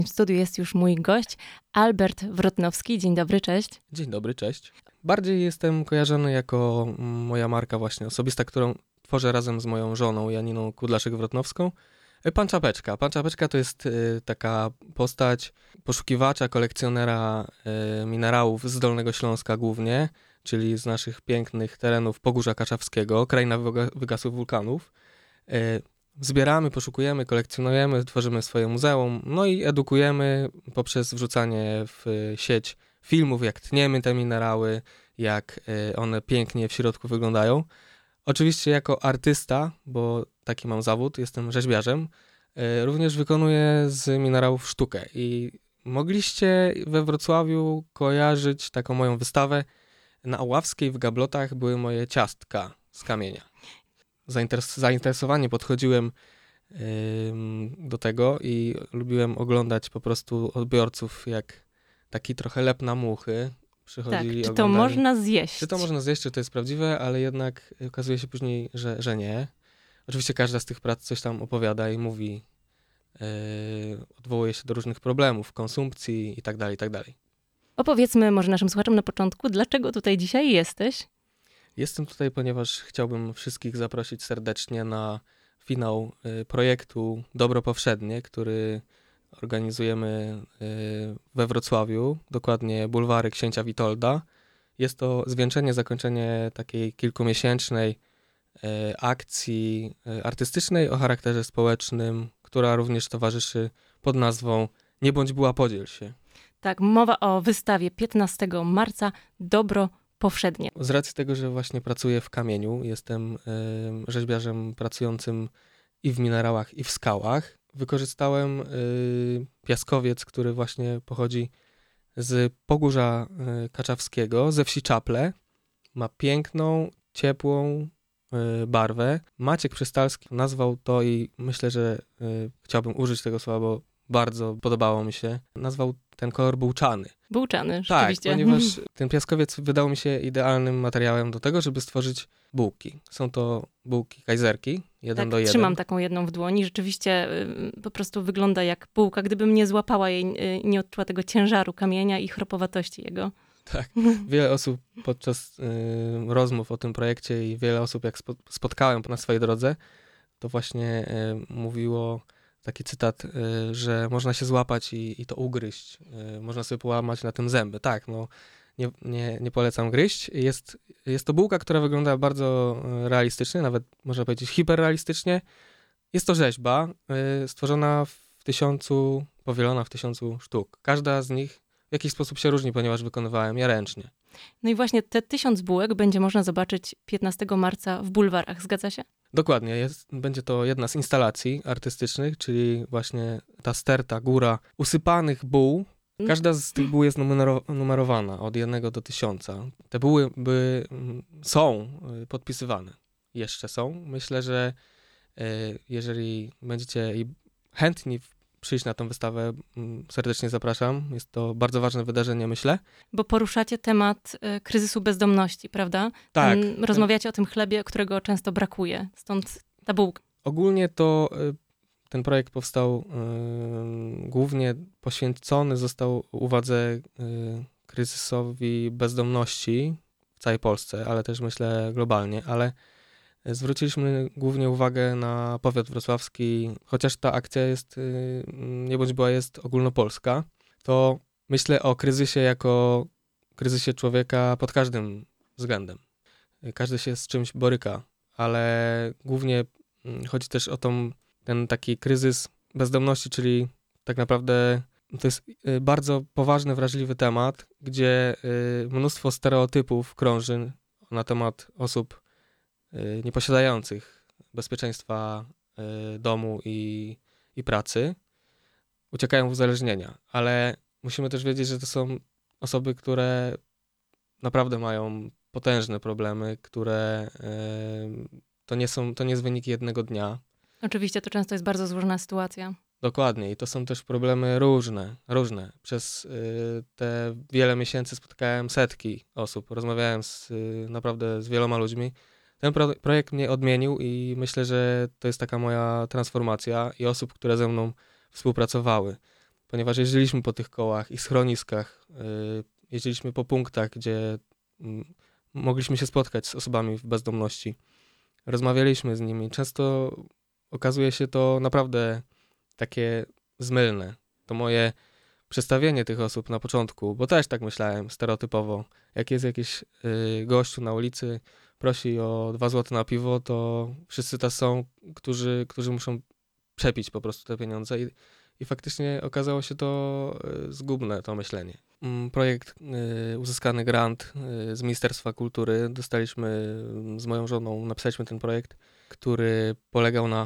W studiu jest już mój gość, Albert Wrotnowski. Dzień dobry, cześć. Dzień dobry, cześć. Bardziej jestem kojarzony jako moja marka właśnie osobista, którą tworzę razem z moją żoną Janiną Kudlaszek-Wrotnowską. Pan Czapeczka. Pan Czapeczka to jest taka postać poszukiwacza, kolekcjonera minerałów z Dolnego Śląska głównie, czyli z naszych pięknych terenów Pogórza Kaczawskiego, kraina wygasłych wulkanów. Zbieramy, poszukujemy, kolekcjonujemy, tworzymy swoje muzeum, no i edukujemy poprzez wrzucanie w sieć filmów, jak tniemy te minerały, jak one pięknie w środku wyglądają. Oczywiście jako artysta, bo taki mam zawód, jestem rzeźbiarzem, również wykonuję z minerałów sztukę i mogliście we Wrocławiu kojarzyć taką moją wystawę. Na Oławskiej w gablotach były moje ciastka z kamienia. Zainteresowanie podchodziłem do tego i lubiłem oglądać po prostu odbiorców, jak taki trochę lep na muchy przychodzili. Tak, czy to można zjeść? Czy to można zjeść, czy to jest prawdziwe, ale jednak okazuje się później, że nie. Oczywiście każda z tych prac coś tam opowiada i mówi, odwołuje się do różnych problemów, konsumpcji i tak dalej, i tak dalej. Opowiedzmy może naszym słuchaczom na początku, dlaczego tutaj dzisiaj jesteś? Jestem tutaj, ponieważ chciałbym wszystkich zaprosić serdecznie na finał projektu Dobro Powszednie, który organizujemy we Wrocławiu, dokładnie bulwary Księcia Witolda. Jest to zwieńczenie, zakończenie takiej kilkumiesięcznej akcji artystycznej o charakterze społecznym, która również towarzyszy pod nazwą Nie bądź buła, podziel się. Tak, mowa o wystawie 15 marca Dobro Powszednie. Z racji tego, że właśnie pracuję w kamieniu, jestem rzeźbiarzem pracującym i w minerałach, i w skałach, wykorzystałem piaskowiec, który właśnie pochodzi z Pogórza Kaczawskiego, ze wsi Czaple. Ma piękną, ciepłą barwę. Maciek Przystalski nazwał to i myślę, że chciałbym użyć tego słowa, bo bardzo podobało mi się. Nazwał ten kolor bułczany. Bułczany, tak, rzeczywiście. Tak, ponieważ ten piaskowiec wydał mi się idealnym materiałem do tego, żeby stworzyć bułki. Są to bułki kajzerki, 1:1. Trzymam taką jedną w dłoni. Rzeczywiście po prostu wygląda jak bułka. Gdybym nie złapała jej, nie odczuła tego ciężaru kamienia i chropowatości jego. Tak, wiele osób podczas rozmów o tym projekcie i wiele osób jak spotkałem na swojej drodze, to właśnie mówiło taki cytat, że można się złapać i to ugryźć. Można sobie połamać na tym zęby. Tak, no nie polecam gryźć. Jest to bułka, która wygląda bardzo realistycznie, nawet można powiedzieć hiperrealistycznie. Jest to rzeźba stworzona powielona w 1000 sztuk. Każda z nich w jakiś sposób się różni, ponieważ wykonywałem je ręcznie. No i właśnie te 1000 bułek będzie można zobaczyć 15 marca w bulwarach, zgadza się? Dokładnie, będzie to jedna z instalacji artystycznych, czyli właśnie ta sterta, góra usypanych buł. Każda z tych buł jest numerowana od 1 do 1000. Te buły są podpisywane. Jeszcze są. Myślę, że jeżeli będziecie chętni przyjść na tę wystawę, serdecznie zapraszam. Jest to bardzo ważne wydarzenie, myślę. Bo poruszacie temat kryzysu bezdomności, prawda? Tak. Rozmawiacie o tym chlebie, którego często brakuje. Stąd ta bułka. Ogólnie to ten projekt powstał głównie poświęcony został uwadze kryzysowi bezdomności w całej Polsce, ale też myślę globalnie, ale zwróciliśmy głównie uwagę na powiat wrocławski, chociaż ta akcja jest, nie bądź była, jest ogólnopolska, to myślę o kryzysie jako kryzysie człowieka pod każdym względem. Każdy się z czymś boryka, ale głównie chodzi też o ten taki kryzys bezdomności, czyli tak naprawdę to jest bardzo poważny, wrażliwy temat, gdzie mnóstwo stereotypów krąży na temat osób nieposiadających bezpieczeństwa domu i pracy, uciekają w uzależnienia. Ale musimy też wiedzieć, że to są osoby, które naprawdę mają potężne problemy, które to nie jest wynik jednego dnia. Oczywiście to często jest bardzo złożona sytuacja. Dokładnie i to są też problemy różne. Przez te wiele miesięcy spotkałem setki osób, rozmawiałem naprawdę z wieloma ludźmi. Ten projekt mnie odmienił i myślę, że to jest taka moja transformacja i osób, które ze mną współpracowały. ponieważ jeździliśmy po tych kołach i schroniskach, jeździliśmy po punktach, gdzie mogliśmy się spotkać z osobami w bezdomności. Rozmawialiśmy z nimi. Często okazuje się to naprawdę takie zmylne. To moje przedstawienie tych osób na początku, bo też tak myślałem stereotypowo. Jak jest jakiś gościu na ulicy, prosi o 2 zł na piwo, to wszyscy tacy są, którzy muszą przepić po prostu te pieniądze i faktycznie okazało się to zgubne, to myślenie. Projekt, uzyskany grant z Ministerstwa Kultury, dostaliśmy z moją żoną, napisaliśmy ten projekt, który polegał na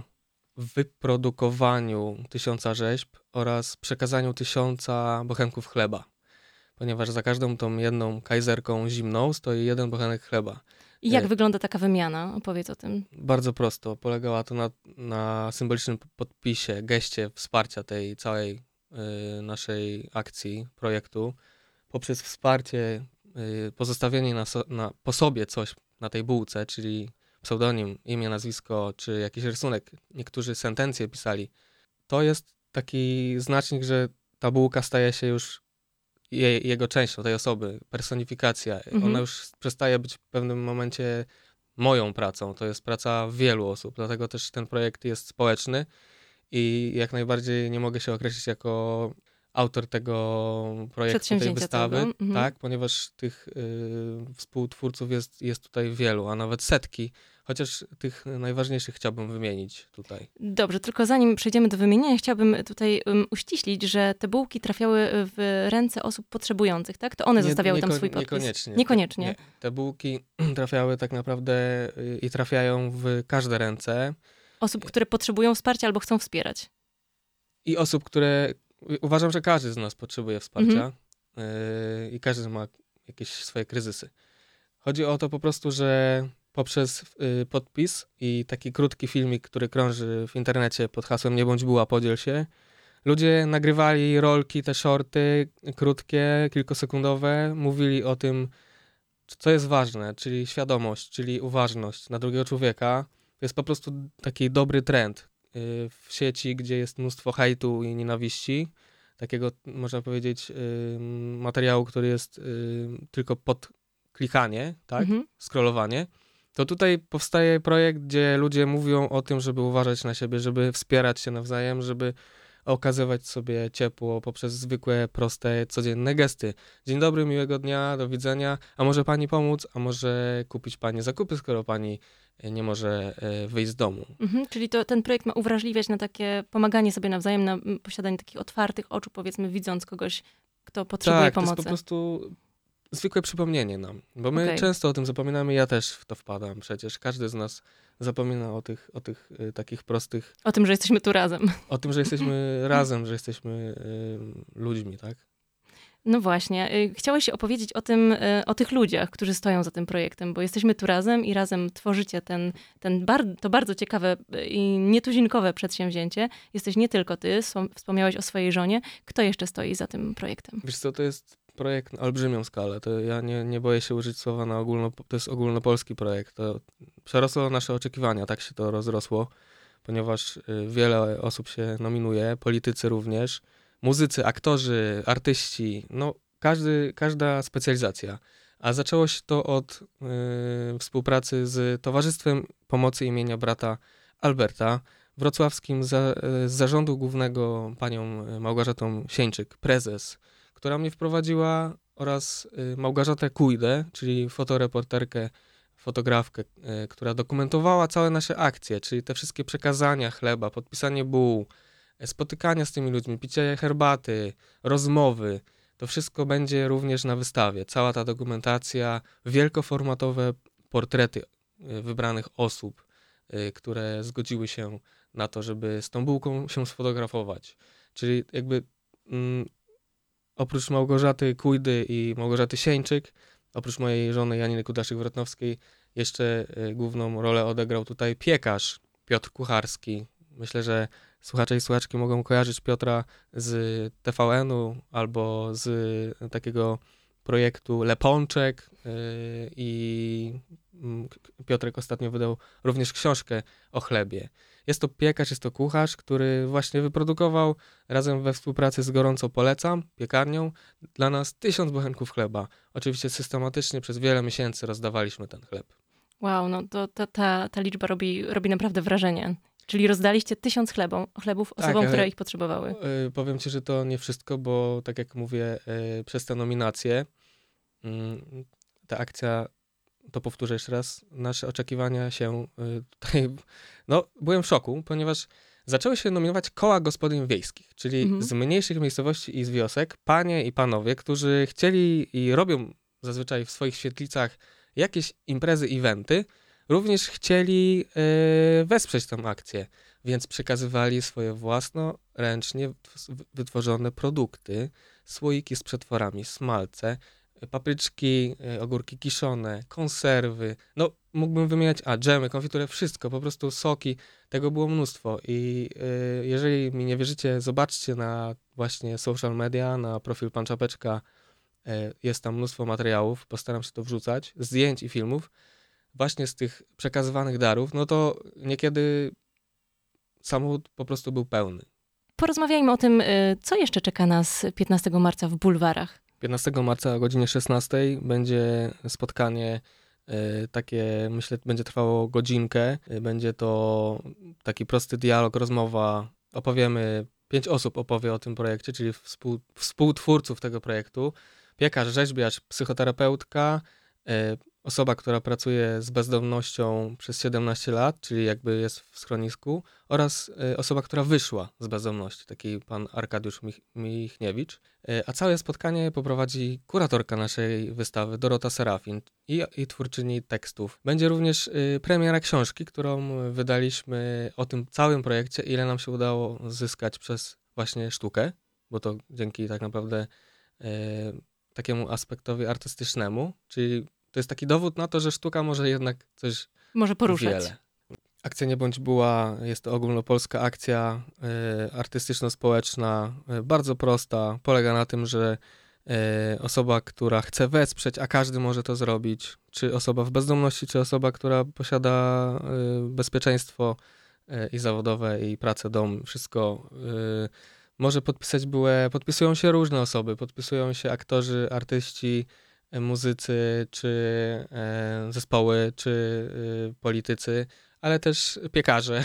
wyprodukowaniu 1000 rzeźb oraz przekazaniu 1000 bochenków chleba, ponieważ za każdą tą jedną kajzerką zimną stoi 1 bochenek chleba. I jak wygląda taka wymiana? Opowiedz o tym. Bardzo prosto. Polegała to na symbolicznym podpisie, geście wsparcia tej całej naszej akcji, projektu. Poprzez wsparcie, pozostawienie po sobie coś na tej bułce, czyli pseudonim, imię, nazwisko, czy jakiś rysunek. Niektórzy sentencje pisali. To jest taki znacznik, że ta bułka staje się już jego częścią, tej osoby, personifikacja. Ona już przestaje być w pewnym momencie moją pracą. To jest praca wielu osób, dlatego też ten projekt jest społeczny i jak najbardziej nie mogę się określić jako autor tego projektu, tej wystawy, tak, ponieważ tych współtwórców jest tutaj wielu, a nawet setki, chociaż tych najważniejszych chciałbym wymienić tutaj. Dobrze, tylko zanim przejdziemy do wymienienia, chciałabym tutaj uściślić, że te bułki trafiały w ręce osób potrzebujących, tak? To one zostawiały tam swój podpis. Niekoniecznie. Nie. Te bułki trafiały tak naprawdę i trafiają w każde ręce. Osób, które potrzebują wsparcia albo chcą wspierać. I osób, które... Uważam, że każdy z nas potrzebuje wsparcia i każdy ma jakieś swoje kryzysy. Chodzi o to po prostu, że poprzez podpis i taki krótki filmik, który krąży w internecie pod hasłem "Nie bądź buła, podziel się", ludzie nagrywali rolki, te shorty krótkie, kilkusekundowe, mówili o tym, co jest ważne, czyli świadomość, czyli uważność na drugiego człowieka. To jest po prostu taki dobry trend w sieci, gdzie jest mnóstwo hejtu i nienawiści, takiego, można powiedzieć, materiału, który jest tylko pod klikanie, tak, scrollowanie, to tutaj powstaje projekt, gdzie ludzie mówią o tym, żeby uważać na siebie, żeby wspierać się nawzajem, żeby okazywać sobie ciepło poprzez zwykłe, proste, codzienne gesty. Dzień dobry, miłego dnia, do widzenia. A może pani pomóc? A może kupić pani zakupy, skoro pani nie może wyjść z domu? Czyli ten projekt ma uwrażliwiać na takie pomaganie sobie nawzajem, na posiadanie takich otwartych oczu, powiedzmy, widząc kogoś, kto potrzebuje pomocy. Tak, to jest po prostu zwykłe przypomnienie nam, bo my często o tym zapominamy, ja też w to wpadam przecież. Każdy z nas zapomina o tych takich prostych... O tym, że jesteśmy tu razem. O tym, że jesteśmy razem, że jesteśmy ludźmi, tak? No właśnie. Chciałeś opowiedzieć o tych ludziach, którzy stoją za tym projektem, bo jesteśmy tu razem i razem tworzycie to bardzo ciekawe i nietuzinkowe przedsięwzięcie. Jesteś nie tylko ty, wspomniałeś o swojej żonie. Kto jeszcze stoi za tym projektem? Wiesz co, to jest projekt na olbrzymią skalę. To ja nie boję się użyć słowa to jest ogólnopolski projekt. To przerosło nasze oczekiwania, tak się to rozrosło, ponieważ wiele osób się nominuje, politycy również, muzycy, aktorzy, artyści, no każda specjalizacja. A zaczęło się to od współpracy z Towarzystwem Pomocy imienia brata Alberta, wrocławskim z zarządu głównego panią Małgorzatą Sieńczyk, prezes, która mnie wprowadziła, oraz Małgorzatę Kujdę, czyli fotoreporterkę, fotografkę, która dokumentowała całe nasze akcje, czyli te wszystkie przekazania chleba, podpisanie buł, spotykania z tymi ludźmi, picie herbaty, rozmowy. To wszystko będzie również na wystawie. Cała ta dokumentacja, wielkoformatowe portrety wybranych osób, które zgodziły się na to, żeby z tą bułką się sfotografować. Czyli jakby oprócz Małgorzaty Kujdy i Małgorzaty Sieńczyk, oprócz mojej żony Janiny Kudaszyk-Wrotnowskiej, jeszcze główną rolę odegrał tutaj piekarz Piotr Kucharski. Myślę, że słuchacze i słuchaczki mogą kojarzyć Piotra z TVN-u albo z takiego projektu Lepączek i Piotrek ostatnio wydał również książkę o chlebie. Jest to piekarz, jest to kucharz, który właśnie wyprodukował razem we współpracy z Gorąco Polecam, piekarnią, dla nas 1000 bochenków chleba. Oczywiście systematycznie przez wiele miesięcy rozdawaliśmy ten chleb. Wow, no to ta liczba robi naprawdę wrażenie. Czyli rozdaliście 1000 chlebów osobom, które ich potrzebowały. Powiem ci, że to nie wszystko, bo tak jak mówię, przez te nominacje ta akcja, to powtórzę jeszcze raz, nasze oczekiwania się tutaj, no byłem w szoku, ponieważ zaczęły się nominować koła gospodyń wiejskich, czyli z mniejszych miejscowości i z wiosek, panie i panowie, którzy chcieli i robią zazwyczaj w swoich świetlicach jakieś imprezy, eventy, również chcieli wesprzeć tę akcję, więc przekazywali swoje własnoręcznie wytworzone produkty, słoiki z przetworami, smalce, papryczki, ogórki kiszone, konserwy, no mógłbym wymieniać, dżemy, konfitury, wszystko, po prostu soki, tego było mnóstwo i jeżeli mi nie wierzycie, zobaczcie na właśnie social media, na profil Pan Czapeczka, jest tam mnóstwo materiałów, postaram się to wrzucać, zdjęć i filmów, właśnie z tych przekazywanych darów, no to niekiedy samochód po prostu był pełny. Porozmawiajmy o tym, co jeszcze czeka nas 15 marca w bulwarach. 15 marca o godzinie 16 będzie spotkanie takie, myślę, będzie trwało godzinkę. Będzie to taki prosty dialog, rozmowa. Opowiemy, 5 osób opowie o tym projekcie, czyli współtwórców tego projektu. Piekarz, rzeźbiarz, psychoterapeutka, osoba, która pracuje z bezdomnością przez 17 lat, czyli jakby jest w schronisku, oraz osoba, która wyszła z bezdomności, taki pan Arkadiusz Michniewicz. A całe spotkanie poprowadzi kuratorka naszej wystawy, Dorota Serafin i twórczyni tekstów. Będzie również premiera książki, którą wydaliśmy o tym całym projekcie, ile nam się udało zyskać przez właśnie sztukę, bo to dzięki tak naprawdę takiemu aspektowi artystycznemu, czyli to jest taki dowód na to, że sztuka może jednak coś może poruszać. Wiele. Akcja Nie Bądź Buła jest to ogólnopolska akcja artystyczno-społeczna, bardzo prosta. Polega na tym, że osoba, która chce wesprzeć, a każdy może to zrobić, czy osoba w bezdomności, czy osoba, która posiada bezpieczeństwo i zawodowe, i pracę, dom, wszystko może podpisać bułę. Podpisują się różne osoby, podpisują się aktorzy, artyści, muzycy, czy zespoły, czy politycy, ale też piekarze.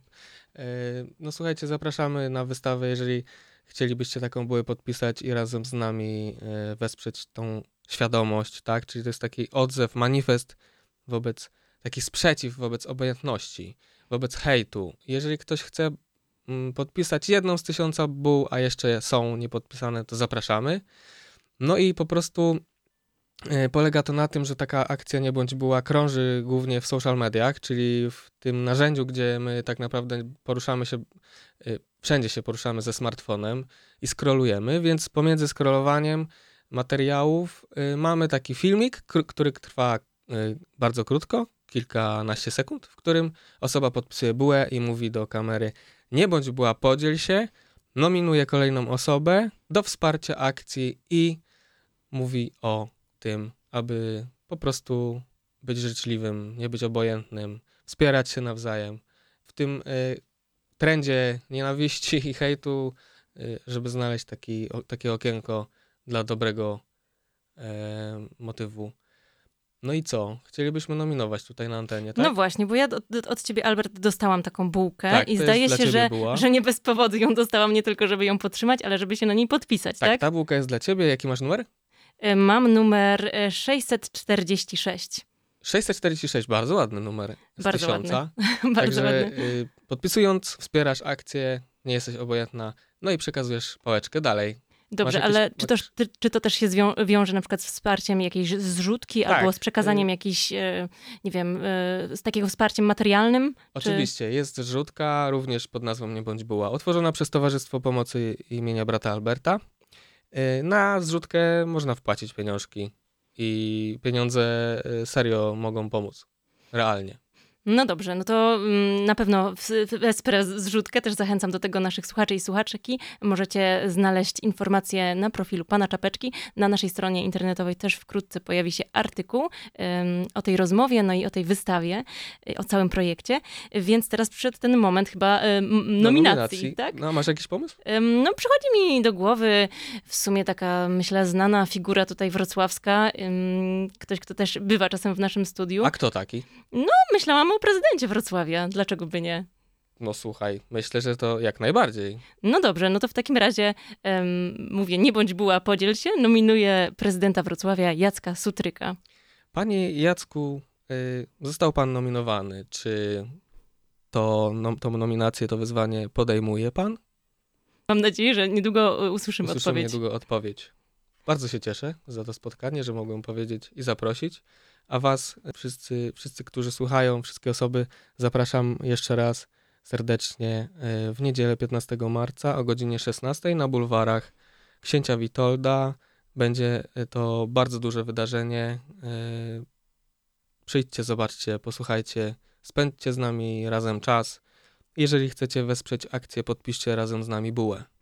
No słuchajcie, zapraszamy na wystawę, jeżeli chcielibyście taką bułę podpisać i razem z nami wesprzeć tą świadomość, tak? Czyli to jest taki odzew, manifest wobec, taki sprzeciw wobec obojętności, wobec hejtu. Jeżeli ktoś chce podpisać jedną z 1000 buł, a jeszcze są niepodpisane, to zapraszamy. No i po prostu polega to na tym, że taka akcja Nie Bądź Buła krąży głównie w social mediach, czyli w tym narzędziu, gdzie my tak naprawdę poruszamy się, wszędzie się poruszamy ze smartfonem i scrollujemy, więc pomiędzy scrollowaniem materiałów mamy taki filmik, który trwa bardzo krótko, kilkanaście sekund, w którym osoba podpisuje bułę i mówi do kamery: nie bądź buła, podziel się, nominuje kolejną osobę do wsparcia akcji i mówi o tym, aby po prostu być życzliwym, nie być obojętnym, wspierać się nawzajem. W tym trendzie nienawiści i hejtu, żeby znaleźć takie okienko dla dobrego motywu. No i co? Chcielibyśmy nominować tutaj na antenie, tak? No właśnie, bo ja od ciebie, Albert, dostałam taką bułkę tak, i to zdaje jest się, że nie bez powodu ją dostałam, nie tylko żeby ją podtrzymać, ale żeby się na niej podpisać, tak? Tak, ta bułka jest dla ciebie. Jaki masz numer? Mam numer 646. 646, bardzo ładny numer. Z bardzo 1000. Ładny. Bardzo Także ładny. Podpisując, wspierasz akcję, nie jesteś obojętna, no i przekazujesz pałeczkę dalej. Dobrze, ale czy to też się wiąże na przykład z wsparciem jakiejś zrzutki tak, albo z przekazaniem jakiejś, nie wiem, z takiego wsparciem materialnym? Oczywiście, jest zrzutka również pod nazwą Nie Bądź Buła, otworzona przez Towarzystwo Pomocy imienia brata Alberta. Na zrzutkę można wpłacić pieniążki i pieniądze serio mogą pomóc, realnie. No dobrze, no to na pewno wesprę zrzutkę, też zachęcam do tego naszych słuchaczy i słuchaczki. Możecie znaleźć informacje na profilu pana Czapeczki. Na naszej stronie internetowej też wkrótce pojawi się artykuł o tej rozmowie, no i o tej wystawie, o całym projekcie. Więc teraz przyszedł ten moment chyba nominacji, tak? No, masz jakiś pomysł? No przychodzi mi do głowy w sumie taka, myślę, znana figura tutaj wrocławska. Ktoś, kto też bywa czasem w naszym studiu. A kto taki? Myślałam o prezydencie Wrocławia. Dlaczego by nie? No słuchaj, myślę, że to jak najbardziej. No dobrze, no to w takim razie mówię, nie bądź buła, podziel się. Nominuję prezydenta Wrocławia Jacka Sutryka. Panie Jacku, został pan nominowany. Czy tą nominację, to wyzwanie podejmuje pan? Mam nadzieję, że niedługo usłyszymy odpowiedź. Niedługo odpowiedź. Bardzo się cieszę za to spotkanie, że mogłem powiedzieć i zaprosić. A was, wszyscy, którzy słuchają, wszystkie osoby, zapraszam jeszcze raz serdecznie w niedzielę 15 marca o godzinie 16 na bulwarach Księcia Witolda. Będzie to bardzo duże wydarzenie. Przyjdźcie, zobaczcie, posłuchajcie, spędźcie z nami razem czas. Jeżeli chcecie wesprzeć akcję, podpiszcie razem z nami bułę.